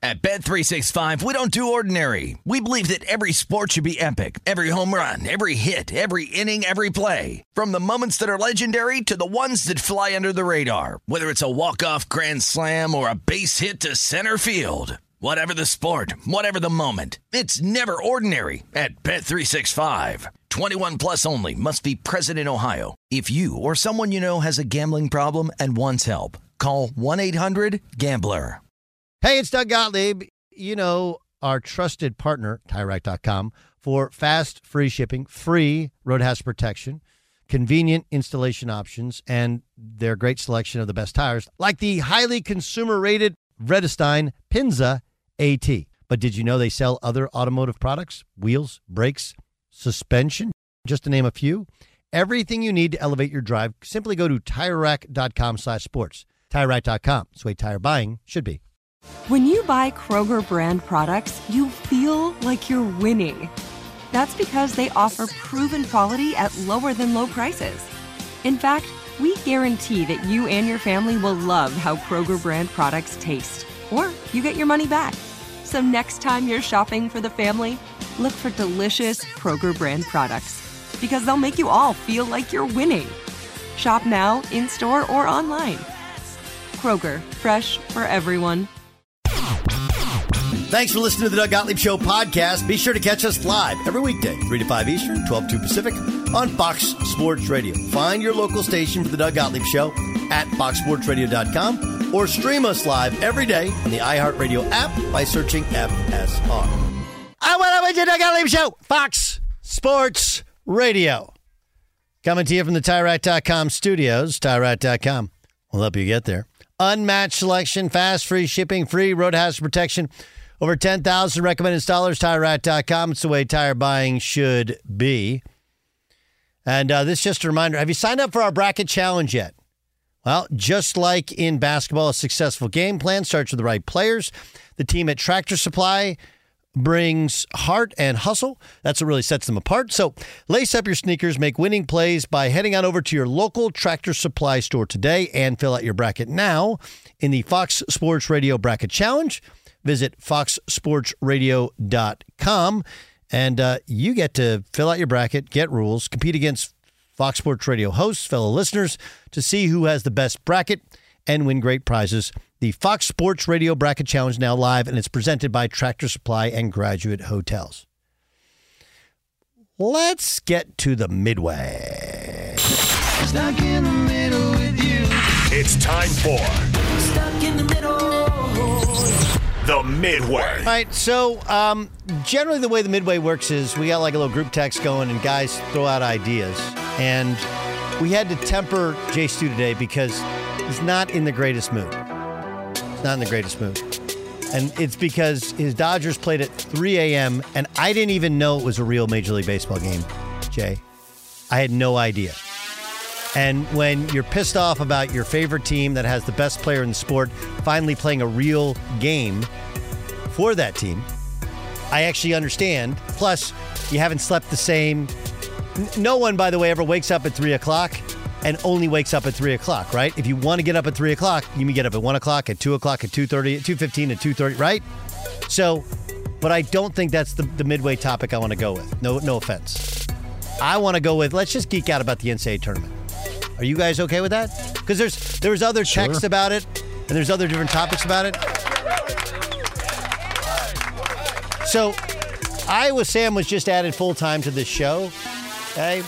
At Bet365, we don't do ordinary. We believe that every sport should be epic. Every home run, every hit, every inning, every play. From the moments that are legendary to the ones that fly under the radar. Whether it's a walk-off grand slam or a base hit to center field. Whatever the sport, whatever the moment. It's never ordinary at Bet365. 21 plus only. Must be present in Ohio. If you or someone you know has a gambling problem and wants help, call 1-800-GAMBLER. Hey, it's Doug Gottlieb. You know our trusted partner, TireRack.com, for fast, free shipping, free road hazard protection, convenient installation options, and their great selection of the best tires, like the highly consumer-rated Vredestein Pinza AT. But did you know they sell other automotive products? Wheels, brakes, suspension, just to name a few. Everything you need to elevate your drive. Simply go to TireRack.com/sports. TireRack.com. It's the way tire buying should be. When you buy Kroger brand products, you feel like you're winning. That's because they offer proven quality at lower than low prices. In fact, we guarantee that you and your family will love how Kroger brand products taste, or you get your money back. So next time you're shopping for the family, look for delicious Kroger brand products, because they'll make you all feel like you're winning. Shop now, in-store, or online. Kroger, fresh for everyone. Thanks for listening to the Doug Gottlieb Show podcast. Be sure to catch us live every weekday, 3 to 5 Eastern, 12 to Pacific, on Fox Sports Radio. Find your local station for the Doug Gottlieb Show at foxsportsradio.com or stream us live every day on the iHeartRadio app by searching FSR. I want to the Doug Gottlieb Show, Fox Sports Radio. Coming to you from the TireRack.com studios, TireRack.com. We'll help you get there. Unmatched selection, fast, free shipping, free road hazard protection. Over 10,000 recommended installers, TireRack.com. It's the way tire buying should be. And this is just a reminder. Have you signed up for our bracket challenge yet? Well, just like in basketball, a successful game plan starts with the right players. The team at Tractor Supply brings heart and hustle. That's what really sets them apart. So lace up your sneakers, make winning plays by heading on over to your local Tractor Supply store today and fill out your bracket now in the Fox Sports Radio Bracket Challenge. Visit foxsportsradio.com and you get to fill out your bracket, get rules, compete against Fox Sports Radio hosts, fellow listeners, to see who has the best bracket and win great prizes. The Fox Sports Radio Bracket Challenge now live, and it's presented by Tractor Supply and Graduate Hotels. Let's get to the Midway. Stuck in the middle with you. It's time for Stuck in the middle. the Midway. All right, so generally the way the Midway works is we got like a little group text going and guys throw out ideas. And we had to temper Jay Stu today because he's not in the greatest mood. He's not in the greatest mood. And it's because his Dodgers played at 3 a.m. and I didn't even know it was a real Major League Baseball game, Jay. I had no idea. And when you're pissed off about your favorite team that has the best player in the sport finally playing a real game for that team, I actually understand. Plus, you haven't slept the same. No one, by the way, ever wakes up at 3 o'clock and only wakes up at 3 o'clock, right? If you want to get up at 3 o'clock, you can get up at 1 o'clock, at 2 o'clock, at 2:30, at 2:15, at 2:30, right? So, but I don't think that's the Midway topic I want to go with. No offense. I want to go with, let's just geek out about the NCAA tournament. Are you guys okay with that? Because there's other texts about it, and there's other different topics about it. So, Iowa Sam was just added full-time to this show. Okay?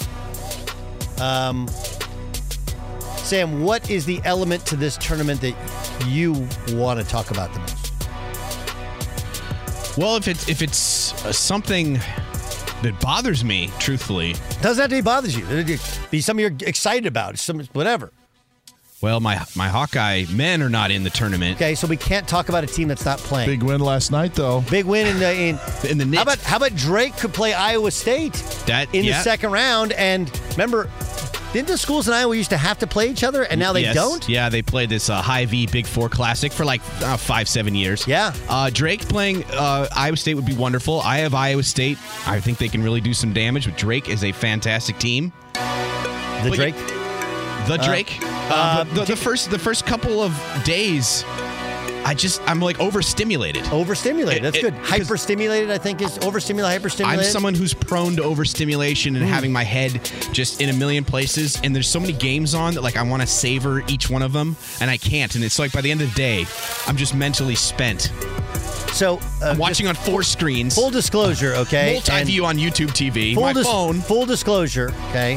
Sam, what is the element to this tournament that you want to talk about the most? Well, if it's something that bothers me, truthfully. Doesn't have to be bothers you. It'd be something you're excited about, whatever. Well, my Hawkeye men are not in the tournament. Okay, so we can't talk about a team that's not playing. Big win last night, though. Big win in the Knicks. How about Drake could play Iowa State in the second round? And remember, didn't the schools in Iowa used to have to play each other, and now they don't? Yeah, they played this Hy-Vee Big Four Classic for like 5-7 years. Yeah. Drake playing Iowa State would be wonderful. I have Iowa State. I think they can really do some damage, but Drake is a fantastic team. Drake? The first couple of days, I'm like overstimulated. Overstimulated. That's good. Hyperstimulated, I think, is overstimulated, hyperstimulated. I'm someone who's prone to overstimulation and having my head just in a million places. And there's so many games on that like I want to savor each one of them, and I can't. And it's like by the end of the day, I'm just mentally spent. So I'm watching on 4 screens. Full disclosure, okay? Multi-view on YouTube TV. My phone. Full disclosure, okay?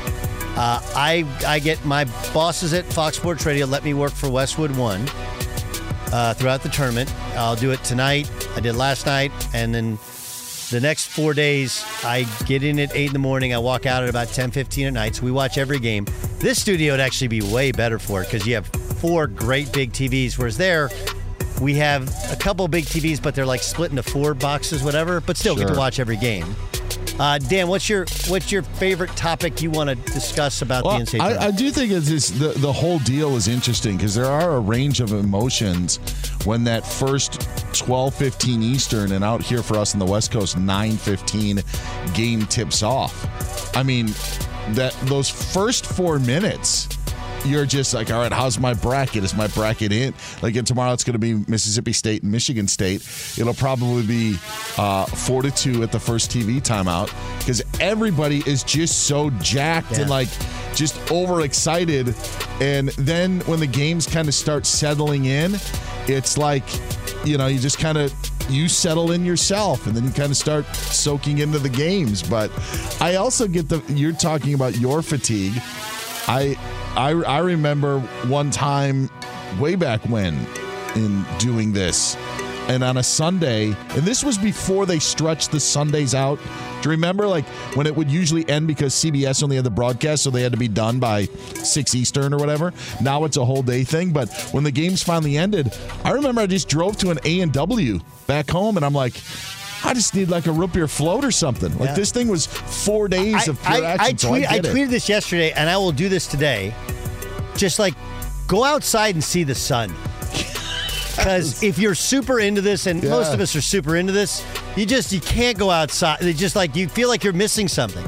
I get my bosses at Fox Sports Radio let me work for Westwood One throughout the tournament. I'll do it tonight. I did last night, and then the next 4 days, I get in at 8 in the morning. I walk out at about 10:15 at night. So we watch every game. This studio would actually be way better for it because you have 4 great big TVs, whereas there we have a couple big TVs, but they're like split into 4 boxes, whatever. But still get to watch every game. Dan, what's your favorite topic you want to discuss about the NCAA tournament? I do think the whole deal is interesting because there are a range of emotions when that first 12:15 Eastern and out here for us on the West Coast 9:15 game tips off. I mean, those first 4 minutes, you're just like, all right, how's my bracket? Is my bracket in? Like, and tomorrow it's going to be Mississippi State and Michigan State. It'll probably be 4-2 at the first TV timeout because everybody is just so jacked and like just overexcited. And then when the games kind of start settling in, it's like, you know, you just kind of you settle in yourself and then you kind of start soaking into the games. But I also get you're talking about your fatigue. I remember one time way back when in doing this, and on a Sunday, and this was before they stretched the Sundays out. Do you remember like when it would usually end because CBS only had the broadcast, so they had to be done by 6 Eastern or whatever? Now it's a whole day thing. But when the games finally ended, I remember I just drove to an A&W back home, and I'm like, I just need like a root beer float or something. Like this thing was 4 days of pure action. I tweeted this yesterday, and I will do this today. Just like go outside and see the sun. Because if you're super into this, and most of us are super into this, you can't go outside. It's just like you feel like you're missing something.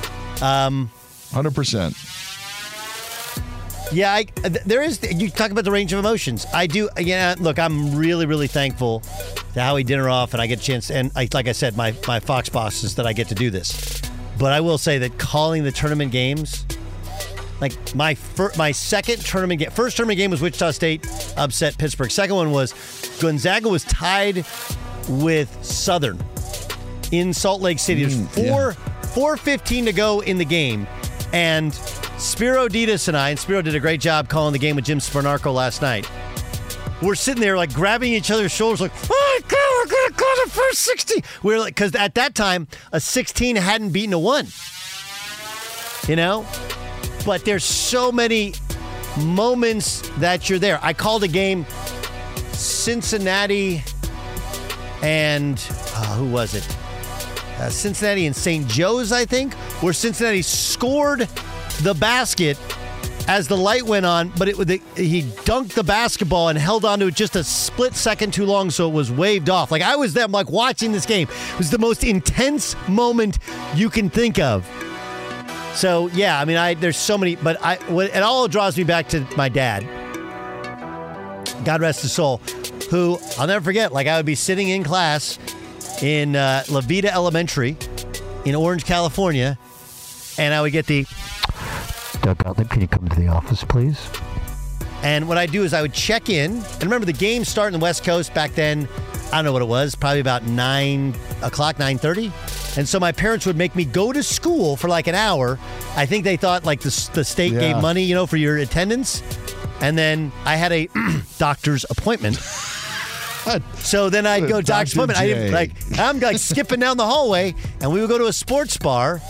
100%. Yeah, there is. You talk about the range of emotions. I do. Yeah, look, I'm really, really thankful to Howie Dinneroff, and I get a chance. And like I said, my Fox bosses that I get to do this. But I will say that calling the tournament games, like my second tournament game, first tournament game was Wichita State upset Pittsburgh. Second one was Gonzaga was tied with Southern in Salt Lake City. There's 4:15 to go in the game, and Spiro Ditas and I, and Spiro did a great job calling the game with Jim Sparnarco last night. We're sitting there like grabbing each other's shoulders like, oh, God, we're going to call the first 16. We're like, because at that time, a 16 hadn't beaten a 1. You know? But there's so many moments that you're there. I called a game Cincinnati and who was it? Cincinnati and St. Joe's, I think, where Cincinnati scored the basket as the light went on, but he dunked the basketball and held on to it just a split second too long, so it was waved off. Like I was there, I'm like watching this game. It was the most intense moment you can think of. So yeah, I mean, there's so many, but it all draws me back to my dad. God rest his soul, who I'll never forget. Like I would be sitting in class in La Vida Elementary in Orange, California, and I would get the Doug Gottlieb, can you come to the office, please? And what I do is I would check in, and remember the games start in the West Coast back then. I don't know what it was, probably about 9 o'clock, 9:30. And so my parents would make me go to school for like an hour. I think they thought like the state gave money, you know, for your attendance. And then I had a doctor's appointment. So then I'd go to doctor's appointment. I'm like skipping down the hallway, and we would go to a sports bar.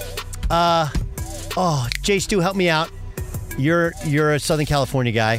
Jay Stu, help me out. You're a Southern California guy.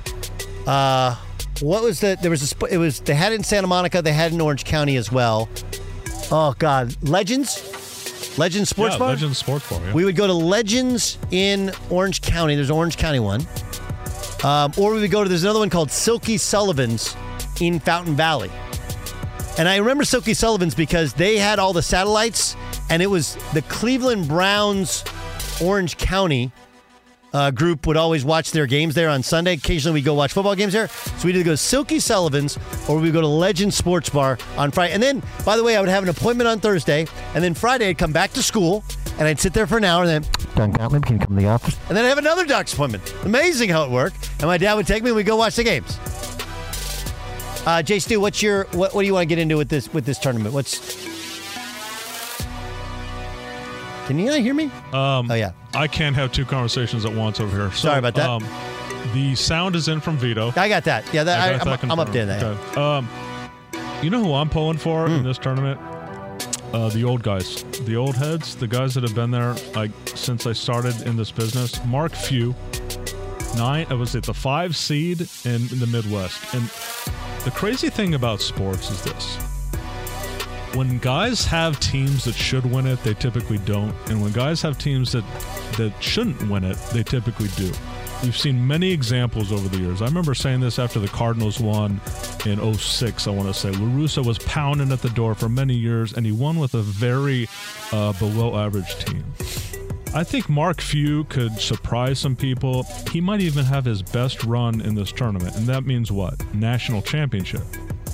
What was they had it in Santa Monica, they had it in Orange County as well. Oh God, Legends Sports Bar. Legends Sports Bar. Yeah. We would go to Legends in Orange County. There's an Orange County one. Or we would go to there's another one called Silky Sullivan's in Fountain Valley. And I remember Silky Sullivan's because they had all the satellites, and it was the Cleveland Browns Orange County group would always watch their games there on Sunday. Occasionally we go watch football games there. So we'd either go to Silky Sullivan's or we go to Legend Sports Bar on Friday. And then, by the way, I would have an appointment on Thursday. And then Friday I'd come back to school and I'd sit there for an hour and then, Don Gottlieb, can you come to the office? And then I'd have another doctor's appointment. Amazing how it worked. And my dad would take me and we'd go watch the games. Jay Stu, what do you want to get into with this tournament? Can you not hear me? Oh, yeah. I can't have two conversations at once over here. So, sorry about that. The sound is in from Vito. I got that. Yeah, I'm up there now. Okay. You know who I'm pulling for in this tournament? The old guys. The old heads. The guys that have been there since I started in this business. Mark Few. The 5 seed in the Midwest. And the crazy thing about sports is this. When guys have teams that should win it, they typically don't. And when guys have teams that shouldn't win it, they typically do. We've seen many examples over the years. I remember saying this after the Cardinals won in 2006, I want to say. La Russa was pounding at the door for many years, and he won with a very below-average team. I think Mark Few could surprise some people. He might even have his best run in this tournament, and that means what? National championship.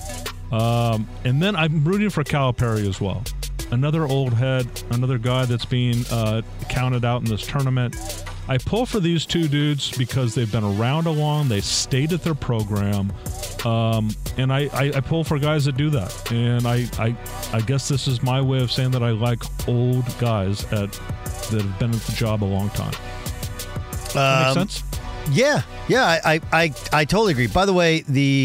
And then I'm rooting for Calipari as well. Another old head, another guy that's being counted out in this tournament. I pull for these two dudes because they've been around a long, they stayed at their program, and I pull for guys that do that. And I guess this is my way of saying that I like old guys that have been at the job a long time. That make sense? Yeah, I totally agree. By the way,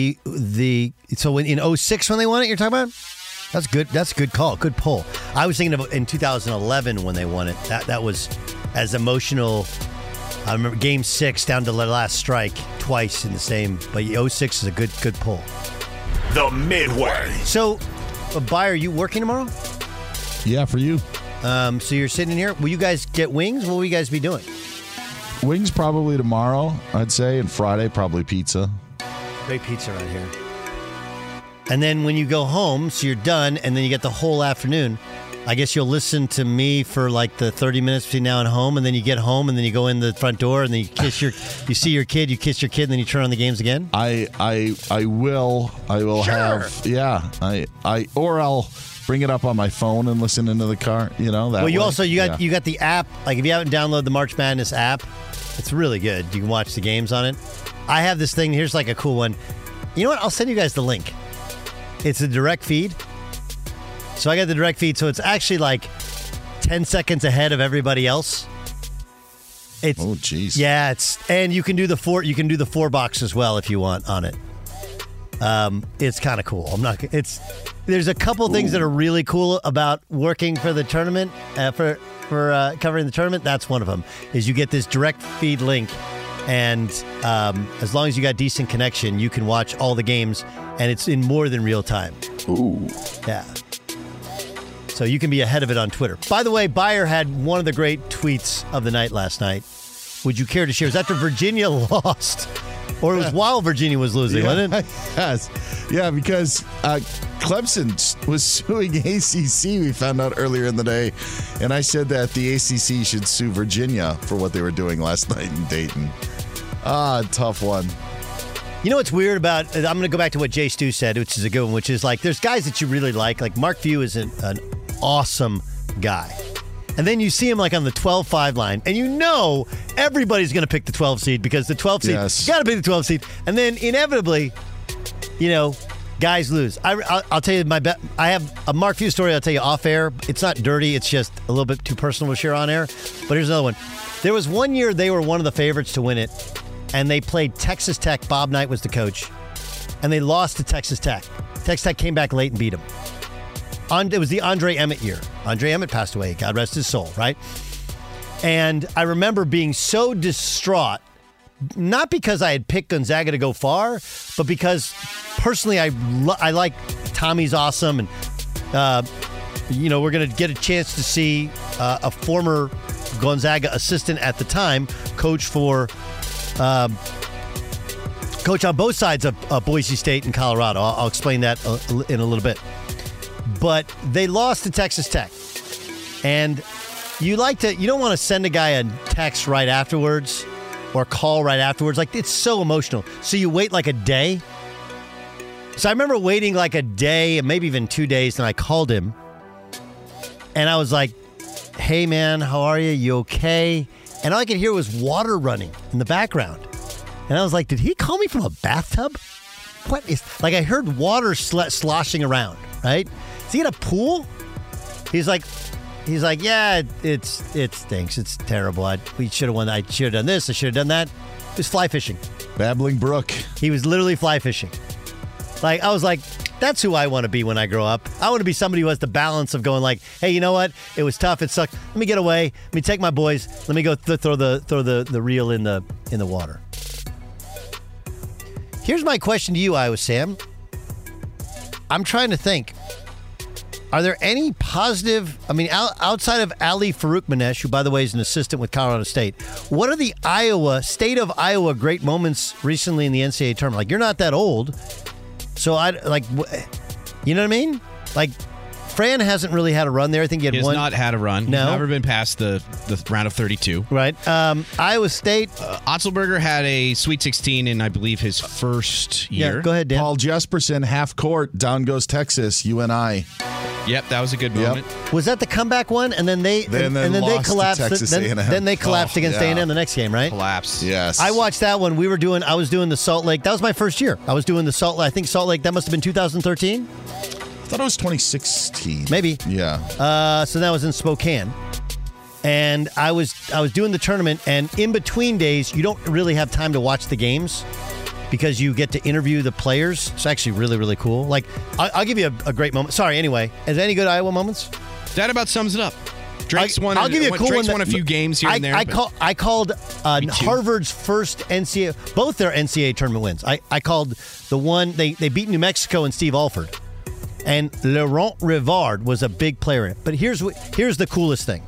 so in 2006 when they won it, you're talking about? That's good. That's a good call. Good pull. I was thinking of in 2011 when they won it. That was as emotional. I remember Game 6 down to the last strike twice in the same. But 2006 is a good pull. The Midway. So, Buyer, you working tomorrow? Yeah, for you. So you're sitting in here. Will you guys get wings? What will you guys be doing? Wings probably tomorrow, I'd say, and Friday probably pizza. Great pizza right here. And then when you go home, so you're done, and then you get the whole afternoon, I guess you'll listen to me for like the 30 minutes between now and home, and then you get home, and then you go in the front door, and then you see your kid, you kiss your kid, and then you turn on the games again? I will sure. have, yeah. Or I'll bring it up on my phone and listen into the car, that Well, you way. also, you got the app, like if you haven't downloaded the March Madness app, it's really good. You can watch the games on it. I have this thing, here's like a cool one. You know what? I'll send you guys the link. It's a direct feed. So I got the direct feed, so it's actually like 10 seconds ahead of everybody else. Oh, jeez. Yeah, and you can do the 4 box as well if you want on it. It's kind of cool. There's a couple things that are really cool about working for the tournament, for covering the tournament. That's one of them, is you get this direct feed link, and as long as you got decent connection, you can watch all the games, and it's in more than real time. Ooh. Yeah. So you can be ahead of it on Twitter. By the way, Buyer had one of the great tweets of the night last night. Would you care to share? It was after Virginia lost. Or it was while Virginia was losing, wasn't it? Yes. Yeah, because Clemson was suing ACC, we found out earlier in the day. And I said that the ACC should sue Virginia for what they were doing last night in Dayton. Tough one. You know what's weird about, I'm going to go back to what Jay Stu said, which is a good one, which is like, there's guys that you really like Mark Few is an awesome guy. And then you see him like on the 12-5 line, and everybody's going to pick the 12 seed because the 12 seed, yes. You got to pick the 12 seed. And then inevitably, guys lose. I'll tell you my bet. I have a Mark Few story I'll tell you off air. It's not dirty. It's just a little bit too personal to share on air. But here's another one. There was one year they were one of the favorites to win it, and they played Texas Tech. Bob Knight was the coach, and they lost to Texas Tech. Texas Tech came back late and beat them. It was the Andre Emmett year. Andre Emmett passed away. God rest his soul, right? And I remember being so distraught, not because I had picked Gonzaga to go far, but because personally I like Tommy's awesome, and we're going to get a chance to see a former Gonzaga assistant at the time coach on both sides of Boise State and Colorado. I'll explain that in a little bit. But they lost to Texas Tech. And you don't want to send a guy a text right afterwards or call right afterwards. Like, it's so emotional. So you wait like a day. So I remember waiting like a day, maybe even 2 days, and I called him. And I was like, hey, man, how are you? You okay? And all I could hear was water running in the background. And I was like, did he call me from a bathtub? What is... Like, I heard water sloshing around, right? Is he in a pool? He's like, yeah, it stinks. It's terrible. We should have won. I should have done this. I should have done that. He was fly fishing. Babbling Brook. He was literally fly fishing. Like, I was like, that's who I want to be when I grow up. I want to be somebody who has the balance of going like, hey, you know what? It was tough. It sucked. Let me get away. Let me take my boys. Let me go throw the reel in the water. Here's my question to you, Iowa Sam. I'm trying to think. Are there any positive, outside of Ali Faroukmanesh, who, by the way, is an assistant with Colorado State, what are the state of Iowa great moments recently in the NCAA tournament? Like, you're not that old. So, you know what I mean? Like, Fran hasn't really had a run there. I think he has one. Not had a run. No. He's never been past the round of 32. Right. Iowa State. Otzelberger had a Sweet 16 in, I believe, his first year. Yeah, go ahead, Dan. Paul Jesperson, half court, down goes Texas, UNI. Yep, that was a good moment. Was that the comeback one? And then they lost collapsed. to Texas A&M. Then they collapsed against A&M the next game, right? Collapse. Yes. I watched that one. I was doing the Salt Lake. That was my first year. I was doing the Salt Lake. I think Salt Lake. That must have been 2013. I thought it was 2016. Maybe. Yeah. So that was in Spokane. And I was doing the tournament, and in between days, you don't really have time to watch the games because you get to interview the players. It's actually really, really cool. Like, I'll give you a great moment. Sorry, anyway. Is there any good Iowa moments? That about sums it up. Drake's won. I'll give you a cool Drake's one. Won a few games here and there. I called Harvard's first NCAA, both their NCAA tournament wins. I called the one, they beat New Mexico and Steve Alford. And Laurent Rivard was a big player in it. But here's the coolest thing.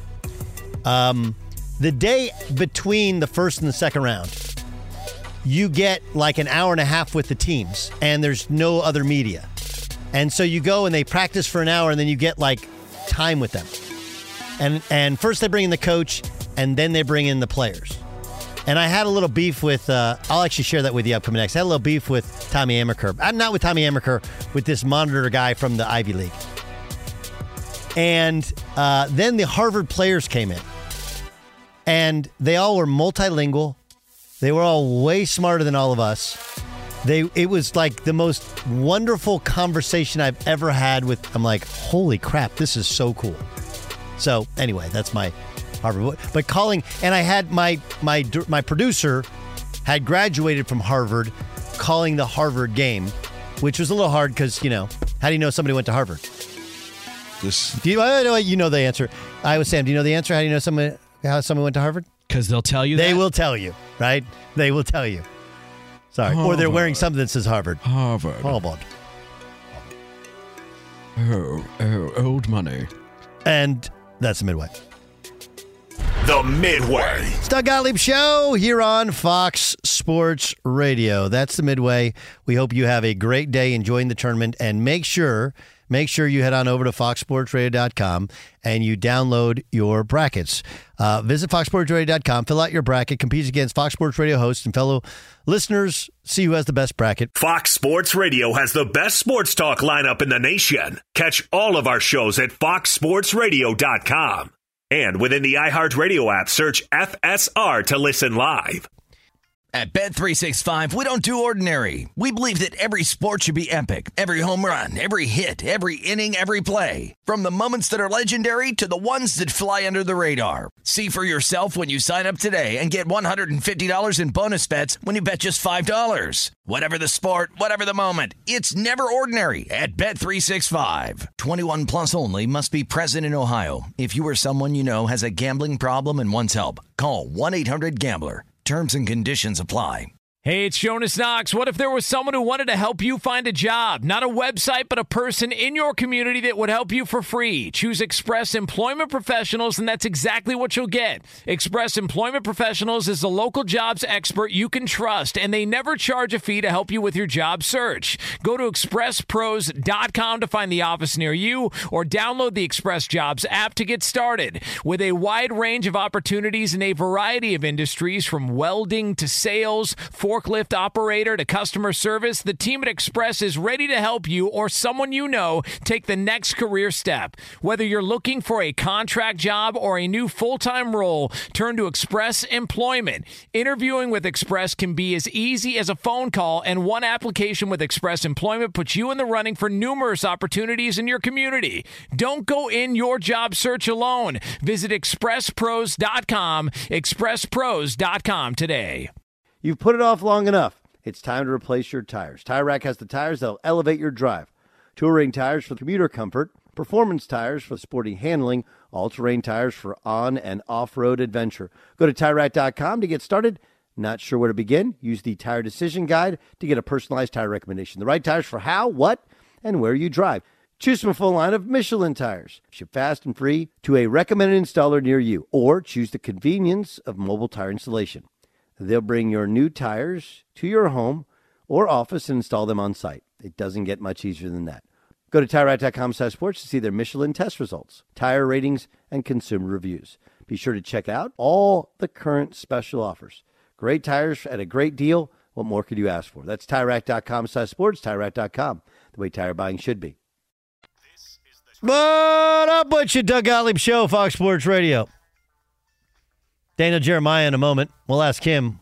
The day between the first and the second round, you get like an hour and a half with the teams, and there's no other media. And so you go and they practice for an hour, and then you get like time with them. And first they bring in the coach, and then they bring in the players. And I had a little beef with, I'll actually share that with you upcoming next. I had a little beef with Tommy Amaker. Not with Tommy Amaker, with this monitor guy from the Ivy League. And then the Harvard players came in. And they all were multilingual. They were all way smarter than all of us. It was like the most wonderful conversation I've ever had with, I'm like, holy crap, this is so cool. So anyway, that's my Harvard. But calling, and I had my producer had graduated from Harvard, calling the Harvard game, which was a little hard because, how do you know somebody went to Harvard? You know the answer. Iowa Sam, do you know the answer? How do you know how someone went to Harvard? Because they'll tell you They will tell you, right? They will tell you. Sorry. Harvard. Or they're wearing something that says Harvard. Harvard. Oh, old money. And that's the Midway. The Midway. It's Doug Gottlieb Show here on Fox Sports Radio. That's the Midway. We hope you have a great day enjoying the tournament, and make sure you head on over to foxsportsradio.com and you download your brackets. Visit foxsportsradio.com, fill out your bracket, compete against Fox Sports Radio hosts and fellow listeners, see who has the best bracket. Fox Sports Radio has the best sports talk lineup in the nation. Catch all of our shows at foxsportsradio.com. And within the iHeartRadio app, search FSR to listen live. At Bet365, we don't do ordinary. We believe that every sport should be epic. Every home run, every hit, every inning, every play. From the moments that are legendary to the ones that fly under the radar. See for yourself when you sign up today and get $150 in bonus bets when you bet just $5. Whatever the sport, whatever the moment, it's never ordinary at Bet365. 21 plus only. Must be present in Ohio. If you or someone you know has a gambling problem and wants help, call 1-800-GAMBLER. Terms and conditions apply. Hey, it's Jonas Knox. What if there was someone who wanted to help you find a job? Not a website, but a person in your community that would help you for free. Choose Express Employment Professionals, and that's exactly what you'll get. Express Employment Professionals is the local jobs expert you can trust, and they never charge a fee to help you with your job search. Go to expresspros.com to find the office near you, or download the Express Jobs app to get started. With a wide range of opportunities in a variety of industries, from welding to sales, forklift operator to customer service, the team at Express is ready to help you or someone you know take the next career step. Whether you're looking for a contract job or a new full-time role, turn to Express Employment. Interviewing with Express can be as easy as a phone call, and one application with Express Employment puts you in the running for numerous opportunities in your community. Don't go in your job search alone. Visit expresspros.com, expresspros.com today. You've put it off long enough. It's time to replace your tires. Tire Rack has the tires that'll elevate your drive. Touring tires for commuter comfort, performance tires for sporty handling, all-terrain tires for on- and off-road adventure. Go to TireRack.com to get started. Not sure where to begin? Use the Tire Decision Guide to get a personalized tire recommendation. The right tires for how, what, and where you drive. Choose from a full line of Michelin tires. Ship fast and free to a recommended installer near you. Or choose the convenience of mobile tire installation. They'll bring your new tires to your home or office and install them on site. It doesn't get much easier than that. Go to TireRack.com/sports to see their Michelin test results, tire ratings, and consumer reviews. Be sure to check out all the current special offers. Great tires at a great deal. What more could you ask for? That's TireRack.com/sports, TireRack.com, the way tire buying should be. What up with you, Doug Gottlieb Show, Fox Sports Radio. Daniel Jeremiah in a moment. We'll ask him.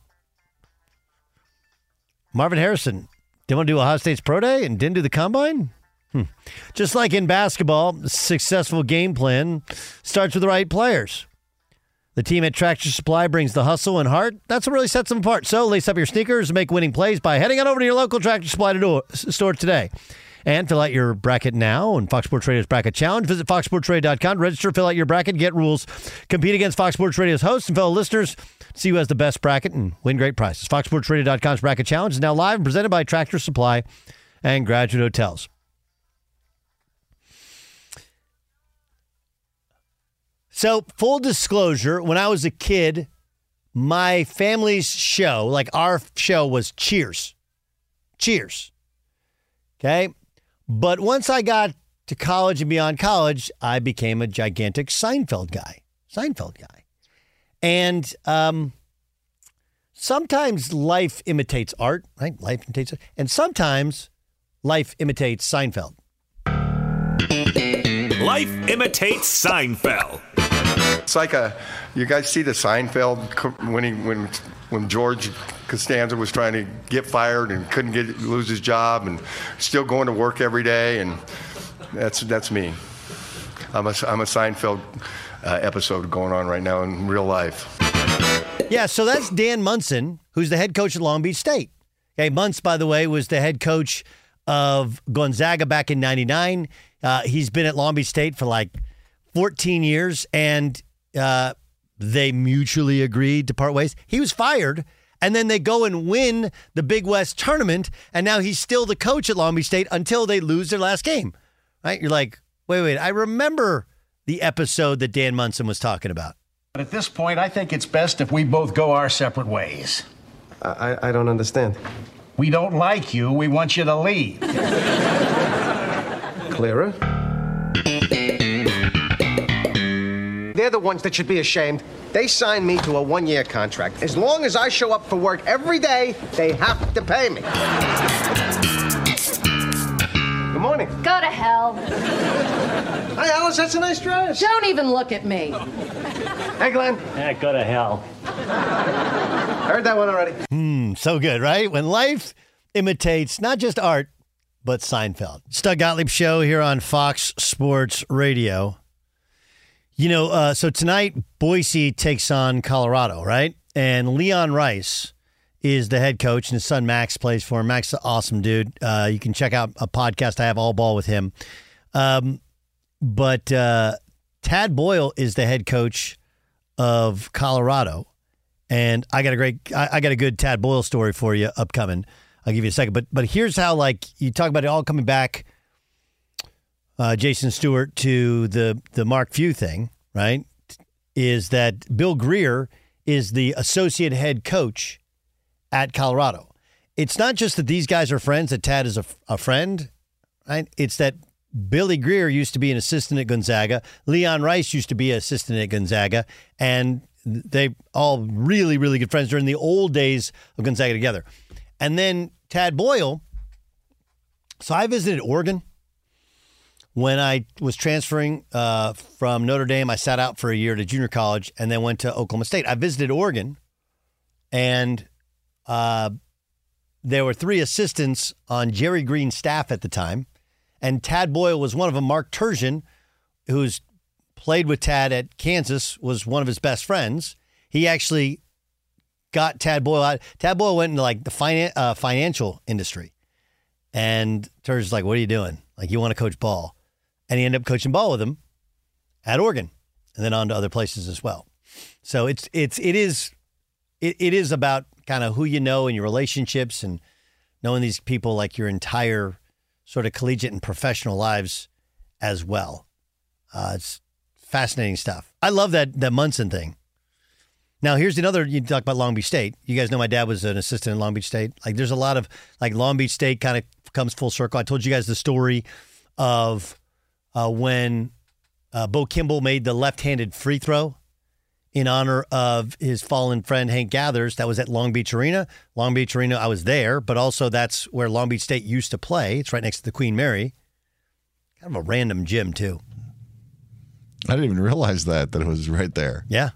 Marvin Harrison, didn't want to do Ohio State's Pro Day and didn't do the Combine? Just like in basketball, a successful game plan starts with the right players. The team at Tractor Supply brings the hustle and heart. That's what really sets them apart. So lace up your sneakers and make winning plays by heading on over to your local Tractor Supply store today. And fill out your bracket now on Fox Sports Radio's Bracket Challenge. Visit foxsportsradio.com. Register, fill out your bracket, get rules. Compete against Fox Sports Radio's hosts and fellow listeners. See who has the best bracket and win great prizes. foxsportsradio.com's Bracket Challenge is now live and presented by Tractor Supply and Graduate Hotels. So, full disclosure, when I was a kid, my family's show, like our show, was Cheers. Cheers. Okay? But once I got to college and beyond college, I became a gigantic Seinfeld guy. And sometimes life imitates art, right? Life imitates it. And sometimes life imitates Seinfeld. Life imitates Seinfeld. It's like you guys see the Seinfeld when George Costanza was trying to get fired and couldn't lose his job and still going to work every day, and that's me. I'm a Seinfeld episode going on right now in real life. Yeah, so that's Dan Munson, who's the head coach at Long Beach State. Okay, Muntz, by the way, was the head coach of Gonzaga back in '99. He's been at Long Beach State for like 14 years, and they mutually agreed to part ways. He was fired, and then they go and win the Big West tournament, and now he's still the coach at Long Beach State until they lose their last game. Right? You're like, wait, I remember the episode that Dan Munson was talking about. But at this point, I think it's best if we both go our separate ways. I don't understand. We don't like you. We want you to leave. Clearer? They're the ones that should be ashamed. They signed me to a one-year contract. As long as I show up for work every day, they have to pay me. Good morning. Go to hell. Hi, Alice. That's a nice dress. Don't even look at me. Hey, Glenn. Yeah, go to hell. Heard that one already. So good, right? When life imitates not just art, but Seinfeld. It's Doug Gottlieb Show here on Fox Sports Radio. You know, so tonight, Boise takes on Colorado, right? And Leon Rice is the head coach, and his son Max plays for him. Max is an awesome dude. You can check out a podcast I have, All Ball, with him. But Tad Boyle is the head coach of Colorado, And I got a good Tad Boyle story for you upcoming. I'll give you a second. But here's how, like, you talk about it all coming back, Jason Stewart, to the Mark Few thing, right? Is that Bill Greer is the associate head coach at Colorado. It's not just that these guys are friends, that Tad is a friend, right? It's that Billy Greer used to be an assistant at Gonzaga. Leon Rice used to be an assistant at Gonzaga. And they all really, really good friends during the old days of Gonzaga together. And then Tad Boyle. So I visited Oregon when I was transferring from Notre Dame. I sat out for a year to junior college and then went to Oklahoma State. I visited Oregon, and there were 3 assistants on Jerry Green's staff at the time. And Tad Boyle was one of them. Mark Turgeon, who's played with Tad at Kansas, was one of his best friends. He actually got Tad Boyle out. Tad Boyle went into like the financial industry. And Turgeon's like, what are you doing? Like, you want to coach ball. And he ended up coaching ball with him at Oregon and then on to other places as well. So it is about kind of who you know and your relationships and knowing these people like your entire sort of collegiate and professional lives as well. It's fascinating stuff. I love that Munson thing. Now, here's another, you talk about Long Beach State. You guys know my dad was an assistant in Long Beach State. Like, there's a lot of, like, Long Beach State kind of comes full circle. I told you guys the story of when Bo Kimball made the left-handed free throw in honor of his fallen friend Hank Gathers. That was at Long Beach Arena. Long Beach Arena, I was there, but also that's where Long Beach State used to play. It's right next to the Queen Mary. Kind of a random gym, too. I didn't even realize that it was right there. Yeah.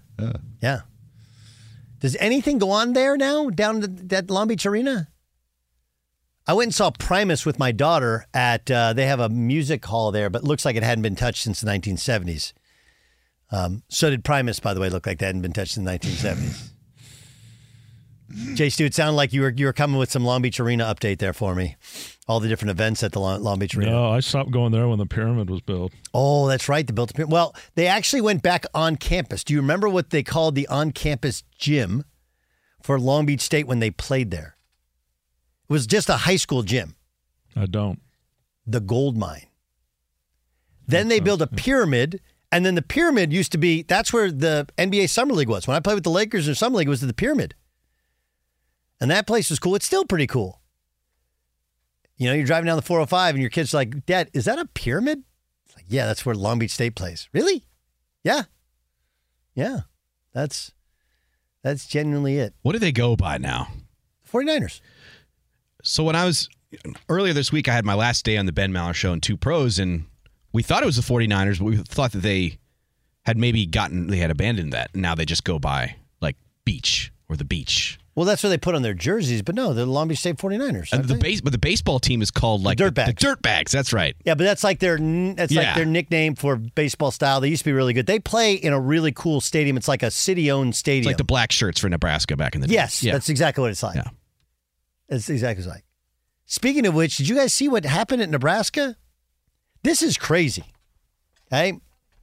Does anything go on there now, down at that Long Beach Arena? I went and saw Primus with my daughter at, they have a music hall there, but it looks like it hadn't been touched since the 1970s. So did Primus, by the way, look like that hadn't been touched in the 1970s. Jay Stu, it sounded like you were coming with some Long Beach Arena update there for me. All the different events at the Long Beach Arena. No, I stopped going there when the pyramid was built. Oh, that's right. They built the pyramid. Well, they actually went back on campus. Do you remember what they called the on-campus gym for Long Beach State when they played there? It was just a high school gym. I don't. The Gold Mine. Then they built a pyramid, and then the pyramid used to be, that's where the NBA Summer League was. When I played with the Lakers in Summer League, it was at the pyramid. And that place was cool. It's still pretty cool. You know, you're driving down the 405 and your kid's like, Dad, is that a pyramid? It's like, yeah, that's where Long Beach State plays. Really? Yeah. Yeah. That's genuinely it. What do they go by now? 49ers. So when I was earlier this week, I had my last day on the Ben Maller Show and 2 Pros, and we thought it was the 49ers, but we thought that they had abandoned that. And now they just go by like Beach or the Beach. Well, that's what they put on their jerseys, but no, they're the Long Beach State 49ers. And the baseball team is called like the Dirtbags. That's right. Yeah, but that's like their nickname for baseball style. They used to be really good. They play in a really cool stadium. It's like a city-owned stadium. It's like the black shirts for Nebraska back in the day. Yes, that's exactly what it's like. Yeah. That's exactly what it's like. Speaking of which, did you guys see what happened at Nebraska? This is crazy. Okay?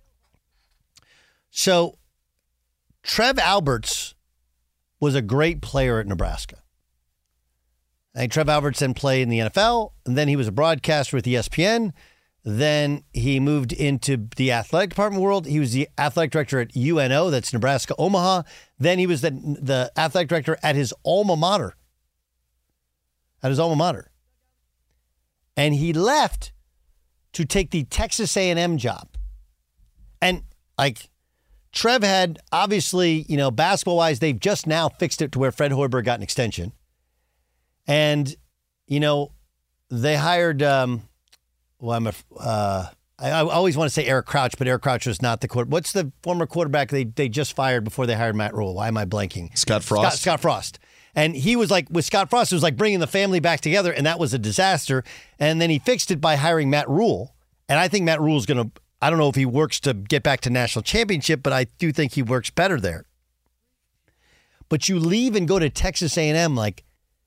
So, Trev Alberts was a great player at Nebraska. And Trev Alberts then played in the NFL, and then he was a broadcaster with ESPN. Then he moved into the athletic department world. He was the athletic director at UNO, that's Nebraska Omaha. Then he was the athletic director at his alma mater. And he left to take the Texas A&M job. And like Trev had, obviously, you know, basketball-wise, they've just now fixed it to where Fred Hoiberg got an extension. And, you know, they hired, I always want to say Eric Crouch, but Eric Crouch was not the quarterback. What's the former quarterback they just fired before they hired Matt Rule? Why am I blanking? Scott Frost. Scott Frost. And he was like, with Scott Frost, it was like bringing the family back together, and that was a disaster. And then he fixed it by hiring Matt Rule. And I think Matt Rule is going to, I don't know if he works to get back to national championship, but I do think he works better there. But you leave and go to Texas A&M, like,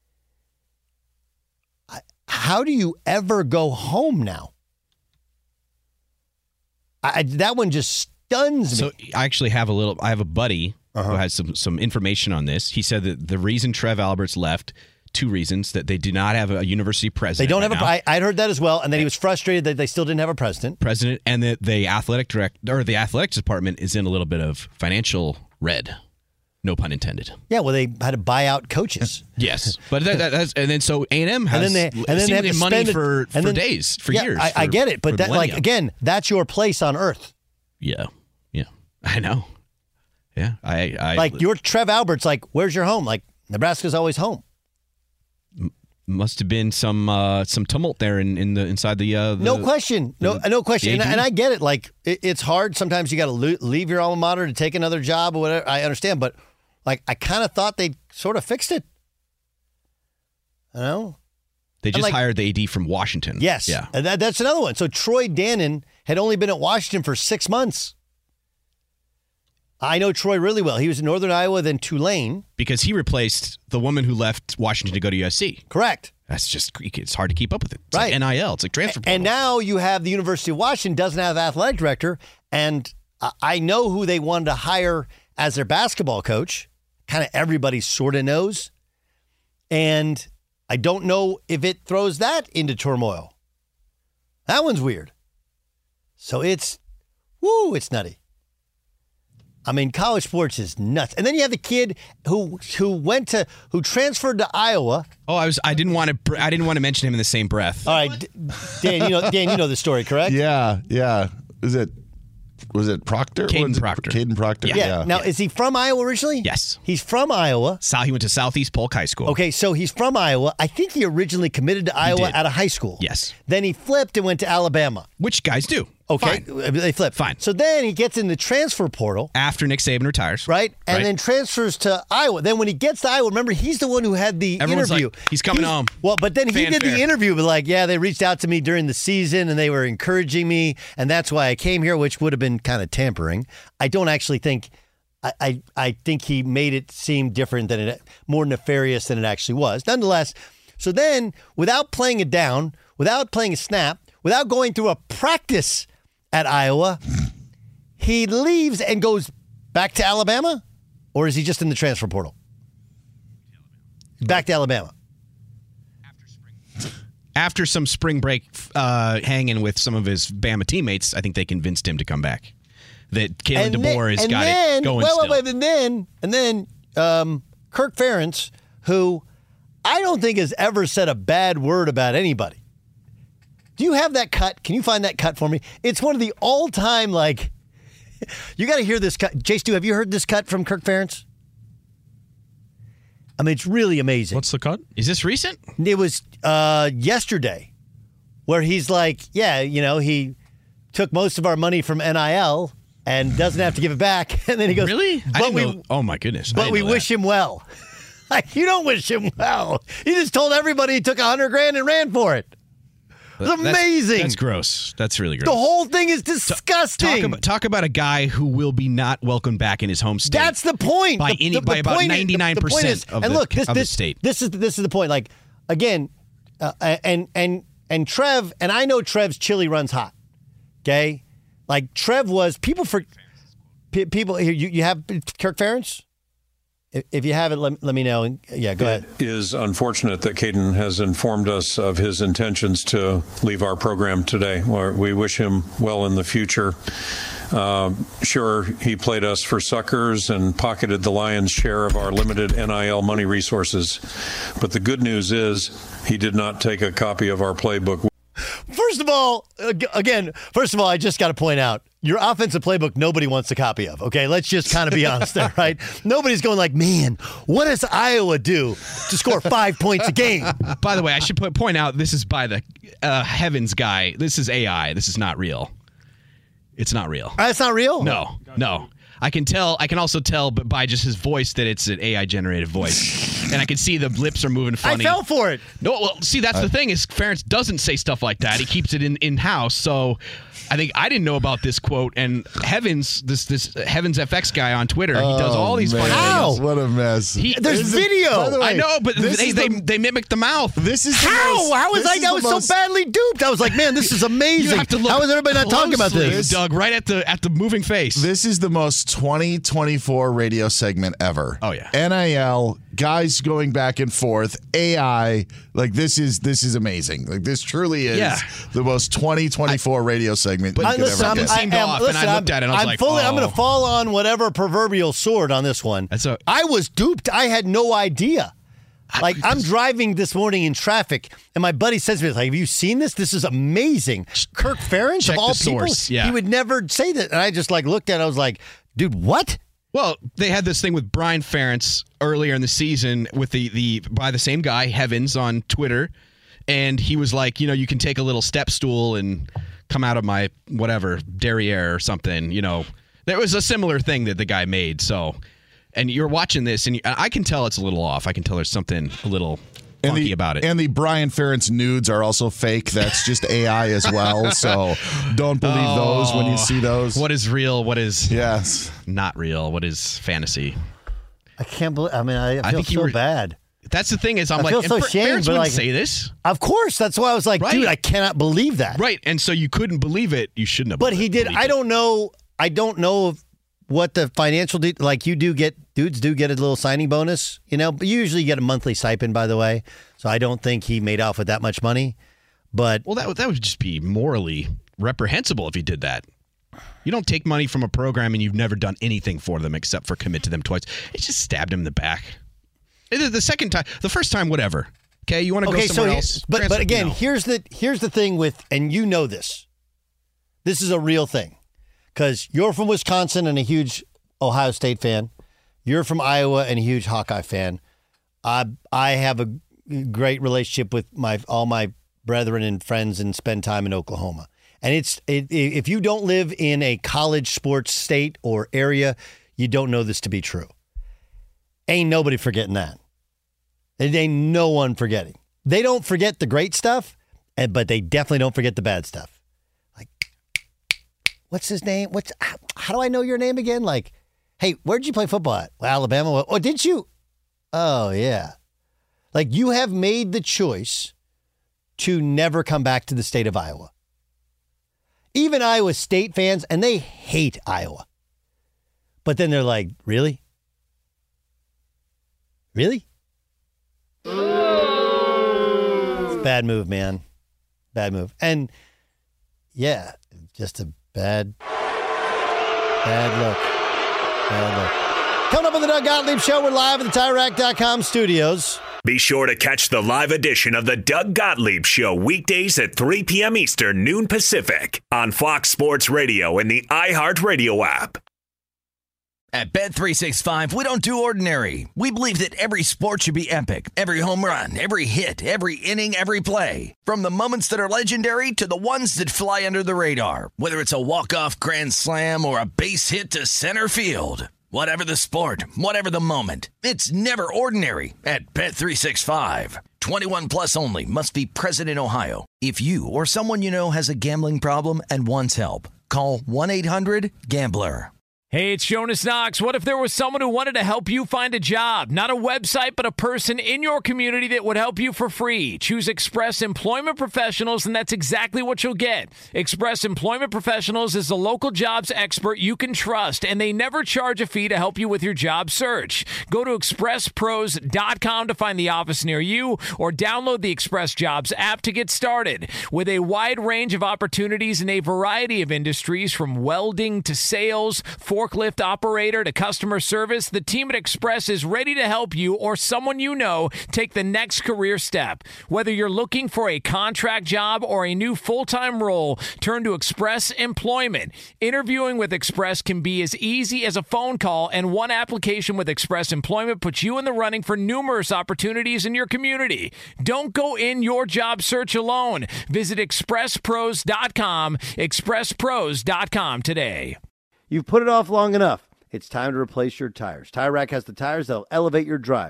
how do you ever go home now? That one just stuns me. So I actually have I have a buddy who has some information on this. He said that the reason Trev Alberts left, 2 reasons: that they do not have a university president. They don't have now. I'd heard that as well, and then he was frustrated that they still didn't have a president, and that the athletics department is in a little bit of financial red. No pun intended. Yeah, well, they had to buy out coaches. Yes, but that's and then so A&M has and then they have to money spend for years. I get it, but that, like, again, that's your place on earth. Yeah, I know. Yeah, I like your Trev Alberts. Like, where's your home? Like, Nebraska's always home. Must have been some tumult there inside the no question, no question, and I get it. Like, it's hard sometimes. You got to leave your alma mater to take another job or whatever. I understand, but like, I kind of thought they sort of fixed it. You know, they just hired the AD from Washington. Yes, yeah, and that's another one. So Troy Dannon had only been at Washington for 6 months. I know Troy really well. He was in Northern Iowa, then Tulane. Because he replaced the woman who left Washington to go to USC. Correct. That's just, it's hard to keep up with it. It's right. Like NIL. It's like transfer portal. And now you have the University of Washington doesn't have an athletic director, and I know who they wanted to hire as their basketball coach. Kind of everybody sort of knows. And I don't know if it throws that into turmoil. That one's weird. So it's nutty. I mean, college sports is nuts. And then you have the kid who transferred to Iowa. Oh, I didn't want to mention him in the same breath. All right, Dan, you know the story, correct? Yeah. Was it Proctor? Caden Proctor. Yeah. Now, is he from Iowa originally? Yes. He's from Iowa. He went to Southeast Polk High School. Okay, so he's from Iowa. I think he originally committed to Iowa out of high school. Yes. Then he flipped and went to Alabama. Which guys do. Okay, fine. They flip. Fine. So then he gets in the transfer portal. After Nick Saban retires. Right? And then transfers to Iowa. Then when he gets to Iowa, remember, he's the one who had the interview. Like, he's coming home. Well, but then he did the interview, but like, yeah, they reached out to me during the season and they were encouraging me, and that's why I came here, which would have been kind of tampering. I don't actually think, I think he made it seem different than it, more nefarious than it actually was. Nonetheless, so then without playing it down, without playing a snap, without going through a practice at Iowa, he leaves and goes back to Alabama? Or is he just in the transfer portal? Back to Alabama. After some spring break hanging with some of his Bama teammates, I think they convinced him to come back. That Kalen DeBoer has got it going still. And then Kirk Ferentz, who I don't think has ever said a bad word about anybody. Do you have that cut? Can you find that cut for me? It's one of the all-time, like, you got to hear this cut. Jay Stu, have you heard this cut from Kirk Ferentz? I mean, it's really amazing. What's the cut? Is this recent? It was yesterday, where he's like, yeah, he took most of our money from NIL and doesn't have to give it back. And then he goes, really? Oh, my goodness. But we wish him well. Like, you don't wish him well. He just told everybody he took $100,000 and ran for it. It's amazing. That's gross. That's really gross. The whole thing is disgusting. Talk about a guy who will be not welcomed back in his home state. That's the point. By about 99% of the state. This is the point. Like, again, and Trev, and I know Trev's chili runs hot. Okay, like Trev was people here. You have Kirk Ferentz. If you have it, let me know. Yeah, go ahead. It is unfortunate that Caden has informed us of his intentions to leave our program today. We wish him well in the future. Sure, he played us for suckers and pocketed the lion's share of our limited NIL money resources. But the good news is he did not take a copy of our playbook. First of all, I just got to point out, your offensive playbook, nobody wants a copy of, okay? Let's just kind of be honest there, right? Nobody's going like, man, what does Iowa do to score 5 points a game? By the way, I should point out, this is by the Heavens guy. This is AI. This is not real. It's not real. It's not real? No. I can also tell by just his voice that it's an AI-generated voice. and I can see the lips are moving funny. I fell for it. No, well, see, that's the thing is Ferentz doesn't say stuff like that. He keeps it in-house, so I think I didn't know about this quote, and Heavens, this Heavens FX guy on Twitter, he does all these funny things. What a mess. There's video. By the way, I know, but they mimic the mouth. This is How was I so badly duped? I was like, man, this is amazing. You have to look How is everybody not talking about this? Doug, right at the moving face. This is the most 2024 radio segment ever. Oh, yeah. NIL, guys going back and forth, AI, like this is amazing. Like this truly is the most 2024 radio segment you could ever get. And I looked at it and I was like, I'm going to fall on whatever proverbial sword on this one. I was duped. I had no idea. Like, I'm driving this morning in traffic, and my buddy says to me, like, have you seen this? This is amazing. Kirk Ferentz, of all people, he would never say that. And I just, looked at it. I was like, dude, what? Well, they had this thing with Brian Ferentz earlier in the season with by the same guy, Heavens, on Twitter. And he was like, you can take a little step stool and come out of my, whatever, derriere or something. There was a similar thing that the guy made, so... And you're watching this, and I can tell it's a little off. I can tell there's something a little funky about it. And the Brian Ferentz nudes are also fake. That's just AI as well. So don't believe those when you see those. What is real? What is not real? What is fantasy? I can't believe. I mean, I feel so bad. That's the thing is, I'm I feel so ashamed, Ferentz wouldn't say this. Of course, that's why I was like, dude, I cannot believe that. Right, and so you couldn't believe it. You shouldn't have. But he did. I don't know what the financial dudes do get a little signing bonus, but you usually get a monthly stipend, by the way. So I don't think he made off with that much money. But that would just be morally reprehensible if he did that. You don't take money from a program and you've never done anything for them except for commit to them twice. It just stabbed him in the back. The second time, the first time, whatever. Okay, you want to go somewhere else. But again, here's the thing with, and this. This is a real thing. Because you're from Wisconsin and a huge Ohio State fan. You're from Iowa and a huge Hawkeye fan. I have a great relationship with all my brethren and friends and spend time in Oklahoma. And if you don't live in a college sports state or area, you don't know this to be true. Ain't nobody forgetting that. Ain't no one forgetting. They don't forget the great stuff, but they definitely don't forget the bad stuff. What's his name? How do I know your name again? Like, hey, where'd you play football at? Well, Alabama. Oh, did you? Oh, yeah. Like, you have made the choice to never come back to the state of Iowa. Even Iowa State fans, and they hate Iowa. But then they're like, really? Really? It's a bad move, man. Bad move. And, yeah, just a Bad look. Coming up on the Doug Gottlieb Show, we're live at the TireRack.com studios. Be sure to catch the live edition of the Doug Gottlieb Show weekdays at 3 p.m. Eastern, noon Pacific on Fox Sports Radio and the iHeartRadio app. At Bet365, we don't do ordinary. We believe that every sport should be epic. Every home run, every hit, every inning, every play. From the moments that are legendary to the ones that fly under the radar. Whether it's a walk-off grand slam or a base hit to center field. Whatever the sport, whatever the moment. It's never ordinary at Bet365. 21 plus only. Must be present in Ohio. If you or someone you know has a gambling problem and wants help, call 1-800-GAMBLER. Hey, it's Jonas Knox. What if there was someone who wanted to help you find a job? Not a website, but a person in your community that would help you for free. Choose Express Employment Professionals, and that's exactly what you'll get. Express Employment Professionals is the local jobs expert you can trust, and they never charge a fee to help you with your job search. Go to expresspros.com to find the office near you, or download the Express Jobs app to get started. With a wide range of opportunities in a variety of industries, from welding to sales, forklift operator to customer service, the team at Express is ready to help you or someone you know take the next career step. Whether you're looking for a contract job or a new full-time role, turn to Express Employment. Interviewing with Express can be as easy as a phone call, and one application with Express Employment puts you in the running for numerous opportunities in your community. Don't go in your job search alone. Visit expresspros.com, expresspros.com today. You've put it off long enough. It's time to replace your tires. Tire Rack has the tires that'll elevate your drive.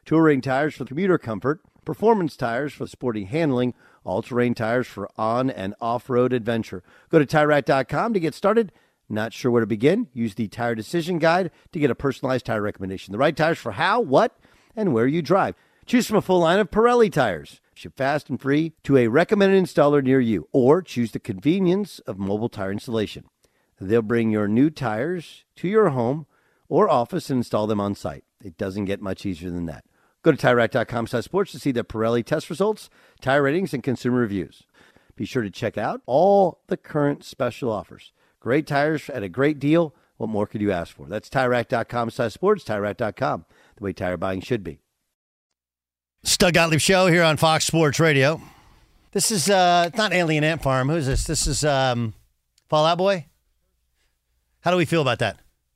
Touring tires for commuter comfort, performance tires for sporty handling, all-terrain tires for on- and off-road adventure. Go to TireRack.com to get started. Not sure where to begin? Use the Tire Decision Guide to get a personalized tire recommendation. The right tires for how, what, and where you drive. Choose from a full line of Pirelli tires. Ship fast and free to a recommended installer near you. Or choose the convenience of mobile tire installation. They'll bring your new tires to your home or office and install them on site. It doesn't get much easier than that. Go to TireRack.com/sports to see the Pirelli test results, tire ratings, and consumer reviews. Be sure to check out all the current special offers. Great tires at a great deal. What more could you ask for? That's TireRack.com/sports, TireRack.com, the way tire buying should be. Doug Gottlieb Show here on Fox Sports Radio. This is not Alien Ant Farm. Who is this? This is Fall Out Boy. How do we feel about that?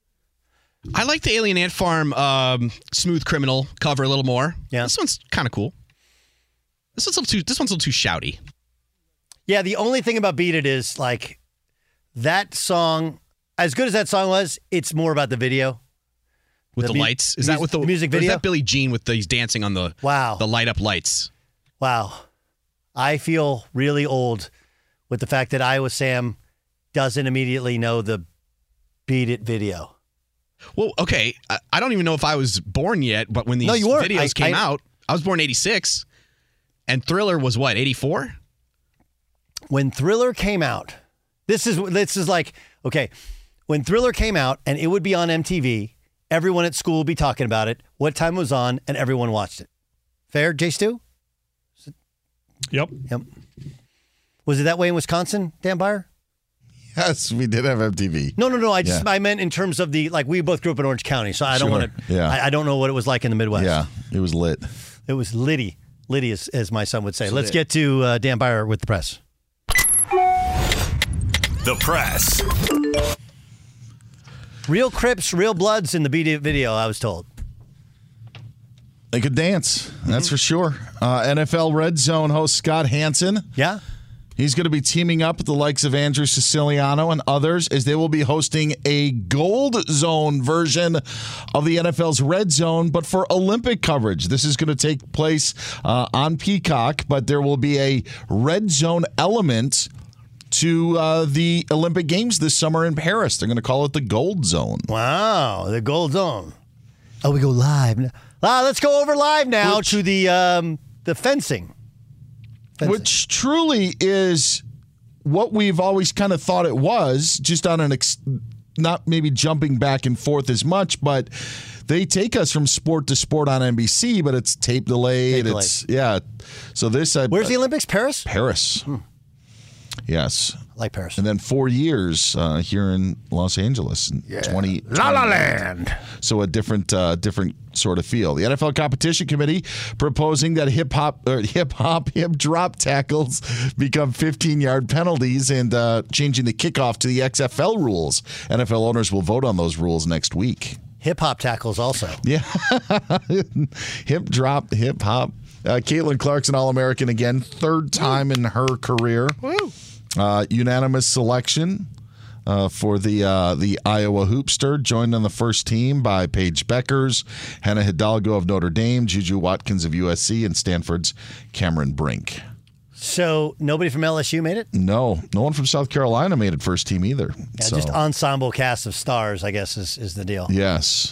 I like the Alien Ant Farm Smooth Criminal cover a little more. Yeah. This one's kind of cool. This one's a little too shouty. Yeah, the only thing about Beat It is, like, that song, as good as that song was, it's more about the video. With the lights? Is that with the music video? Or is that Billie Jean with these dancing on the the light up lights? Wow. I feel really old with the fact that Iowa Sam doesn't immediately know the Beat It video. Well, okay. I don't even know if I was born yet, but when these videos came out, I was born in 86. And Thriller was what, 84? When Thriller came out, this is like, okay, when Thriller came out and it would be on MTV, everyone at school would be talking about it, what time it was on, and everyone watched it. Fair, Jay Stu? Yep. Was it that way in Wisconsin, Dan Byer? Yes, we did have MTV. No. I meant in terms of the, like, we both grew up in Orange County, so I don't want to. Yeah. I don't know what it was like in the Midwest. Yeah, it was lit. It was litty, as my son would say. Let's get to Dan Byer with the press. The press. Real Crips, real Bloods in the Beat It video, I was told. They could dance, that's for sure. NFL Red Zone host Scott Hansen. Yeah. He's going to be teaming up with the likes of Andrew Siciliano and others as they will be hosting a Gold Zone version of the NFL's Red Zone, but for Olympic coverage. This is going to take place on Peacock, but there will be a Red Zone element to the Olympic Games this summer in Paris. They're going to call it the Gold Zone. Wow, the Gold Zone. Oh, we go live. Let's go over live now to the fencing. Which truly is what we've always kind of thought it was, just on not maybe jumping back and forth as much, but they take us from sport to sport on NBC, but it's tape delayed. Yeah. So this. Where's the Olympics? Paris? Paris. Yes. I like Paris. And then 4 years here in Los Angeles in 20. La La Land. So a different sort of feel. The NFL Competition Committee proposing that hip drop tackles become 15-yard penalties and changing the kickoff to the XFL rules. NFL owners will vote on those rules next week. Hip hop tackles also. Yeah. Hip drop, hip hop. Caitlin Clark's an All-American again, third time in her career. Woo. Unanimous selection for the Iowa Hoopster, joined on the first team by Paige Beckers, Hannah Hidalgo of Notre Dame, Juju Watkins of USC, and Stanford's Cameron Brink. So nobody from LSU made it? No one from South Carolina made it first team either. Yeah, just ensemble cast of stars, I guess, is the deal. Yes.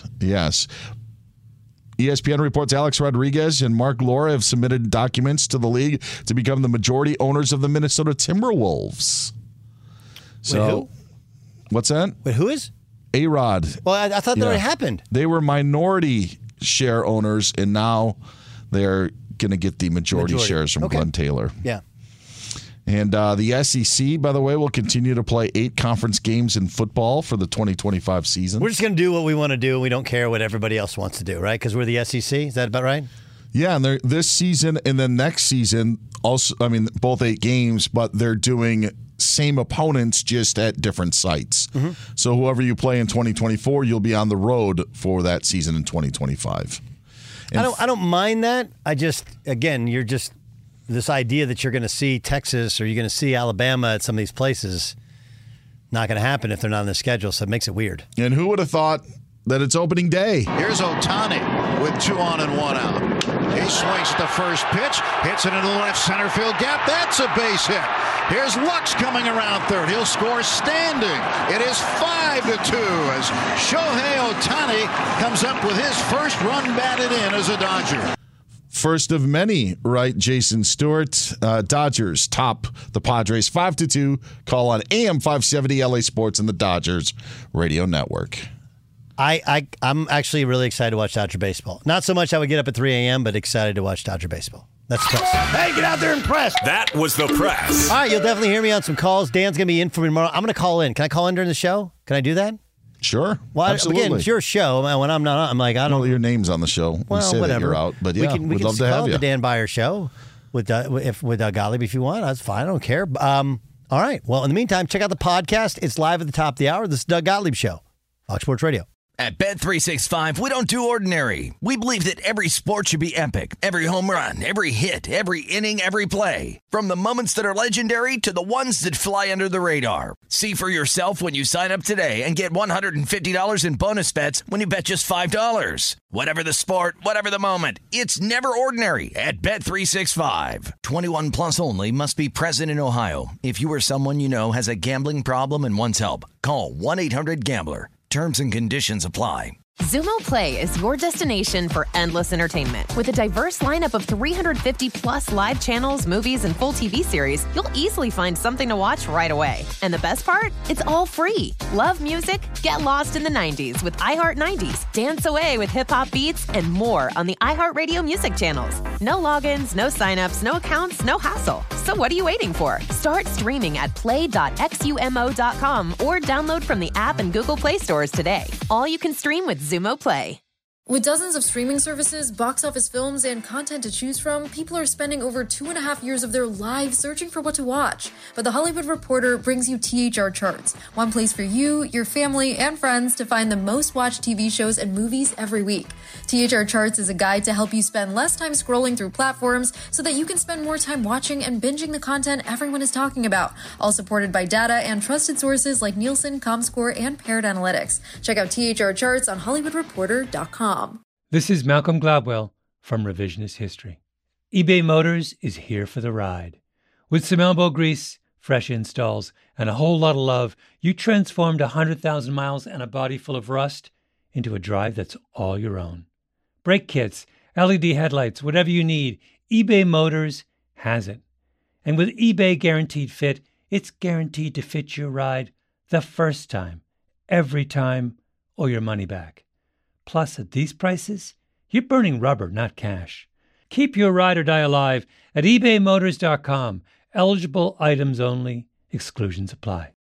ESPN reports Alex Rodriguez and Mark Lora have submitted documents to the league to become the majority owners of the Minnesota Timberwolves. So, wait, who? What's that? Wait, who is? A-Rod. Well, I thought that already happened. They were minority share owners, and now they're going to get the majority shares from Glenn Taylor. Yeah. And the SEC, by the way, will continue to play 8 conference games in football for the 2025 season. We're just going to do what we want to do, and we don't care what everybody else wants to do, right? Because we're the SEC. Is that about right? Yeah, and this season and then next season, also, I mean, both 8 games, but they're doing same opponents just at different sites. Mm-hmm. So whoever you play in 2024, you'll be on the road for that season in 2025. And I don't mind that. I just, again, you're just... this idea that you're going to see Texas or you're going to see Alabama at some of these places, not going to happen if they're not on the schedule, so it makes it weird. And who would have thought that it's opening day? Here's Ohtani with 2 on and 1 out. He swings at the first pitch, hits it into the left center field gap. That's a base hit. Here's Lux coming around third. He'll score standing. It is 5-2 as Shohei Ohtani comes up with his first run batted in as a Dodger. First of many, right, Jason Stewart. Dodgers top the Padres 5-2. Call on AM 570 LA Sports and the Dodgers Radio Network. I'm actually really excited to watch Dodger baseball. Not so much I would get up at 3 a.m., but excited to watch Dodger baseball. That's the press. Hey, get out there and press. That was the press. All right, you'll definitely hear me on some calls. Dan's going to be in for me tomorrow. I'm going to call in. Can I call in during the show? Can I do that? Sure. Well, absolutely. Again, it's your show. When I'm not, I'm like, I don't know your name's on the show. Well, say whatever. That you're out, but yeah, we'd love to have you. The Dan Beyer Show with Doug Gottlieb if you want. That's fine. I don't care. All right. Well, in the meantime, check out the podcast. It's live at the top of the hour. This is Doug Gottlieb Show, Fox Sports Radio. At Bet365, we don't do ordinary. We believe that every sport should be epic. Every home run, every hit, every inning, every play. From the moments that are legendary to the ones that fly under the radar. See for yourself when you sign up today and get $150 in bonus bets when you bet just $5. Whatever the sport, whatever the moment, it's never ordinary at Bet365. 21 plus only. Must be present in Ohio. If you or someone you know has a gambling problem and wants help, call 1-800-GAMBLER. Terms and conditions apply. Xumo Play is your destination for endless entertainment. With a diverse lineup of 350 plus live channels, movies, and full TV series, you'll easily find something to watch right away. And the best part? It's all free. Love music? Get lost in the 90s with iHeart 90s, dance away with hip-hop beats, and more on the iHeartRadio music channels. No logins, no signups, no accounts, no hassle. So what are you waiting for? Start streaming at play.xumo.com or download from the app and Google Play stores today. All you can stream with Xumo Play. With dozens of streaming services, box office films, and content to choose from, people are spending over 2.5 years of their lives searching for what to watch. But The Hollywood Reporter brings you THR Charts, one place for you, your family, and friends to find the most watched TV shows and movies every week. THR Charts is a guide to help you spend less time scrolling through platforms so that you can spend more time watching and binging the content everyone is talking about, all supported by data and trusted sources like Nielsen, Comscore, and Paired Analytics. Check out THR Charts on HollywoodReporter.com. This is Malcolm Gladwell from Revisionist History. eBay Motors is here for the ride. With some elbow grease, fresh installs, and a whole lot of love, you transformed 100,000 miles and a body full of rust into a drive that's all your own. Brake kits, LED headlights, whatever you need, eBay Motors has it. And with eBay Guaranteed Fit, it's guaranteed to fit your ride the first time, every time, or your money back. Plus, at these prices, you're burning rubber, not cash. Keep your ride or die alive at ebaymotors.com. Eligible items only. Exclusions apply.